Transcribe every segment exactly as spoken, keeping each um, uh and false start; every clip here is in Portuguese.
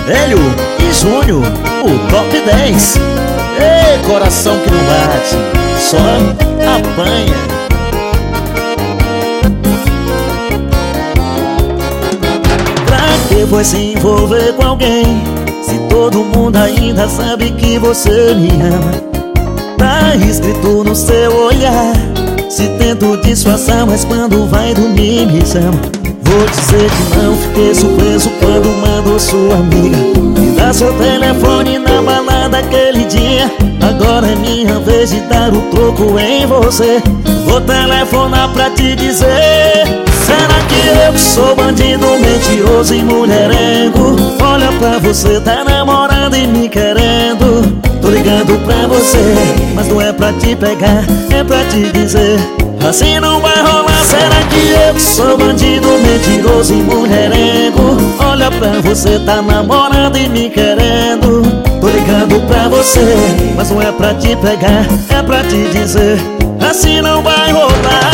Hélio e Júnior, o top dez. Ei, coração que não bate, só apanha. Pra que foi se envolver com alguém, se todo mundo ainda sabe que você me ama? Tá escrito no seu olhar, se tento disfarçar, mas quando vai dormir me chama. Vou dizer que não fiquei surpreso quando mandou sua amiga me dar seu telefone na balada aquele dia. Agora é minha vez de dar o troco em você. Vou telefonar pra te dizer: será que eu que sou bandido, mentiroso e mulherengo? Olha pra você, tá namorando e me querendo. Tô ligando pra você, mas não é pra te pegar, é pra te dizer: assim não vai rolar. Será que eu que sou bandido, mentiroso e mulherengo? Olha pra você, tá namorando e me querendo. Tô ligando pra você, mas não é pra te pegar, é pra te dizer: assim não vai rolar.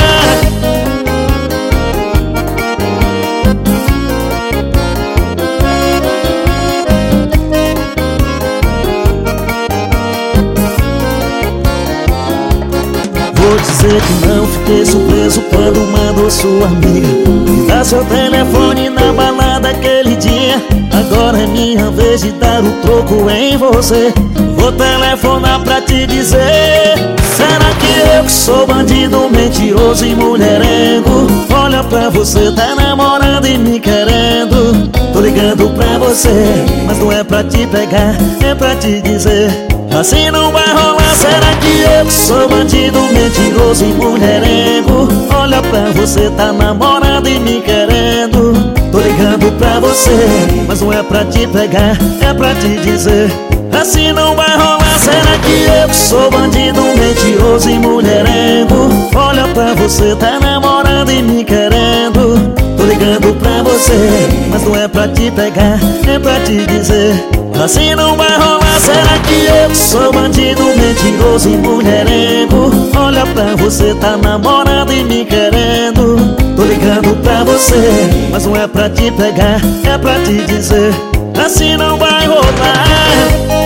Vou dizer que não fiquei surpreso quando mandou sua amiga me dar seu telefone na balada aquele dia. Agora é minha vez de dar o troco em você. Vou telefonar pra te dizer: será que eu que sou bandido, mentiroso e mulherengo? Olha pra você, tá namorando e me querendo. Tô ligando pra você, mas não é pra te pegar, é pra te dizer: assim não vai rolar. Será que eu que sou bandido, mentiroso e mulherengo? Olha pra você, tá namorando e me querendo. Tô ligando pra você, mas não é pra te pegar, é pra te dizer: assim não vai rolar. Será que eu que sou bandido, mentiroso e mulherengo? Olha pra você, tá namorando e me querendo. Tô ligando pra você, mas não é pra te pegar, é pra te dizer: assim não vai rolar. Será que eu que sou bandido, mentiroso e mulherengo? Olha pra você, tá namorando e me querendo. Tô ligando pra você, mas não é pra te pegar, é pra te dizer: assim não vai rolar.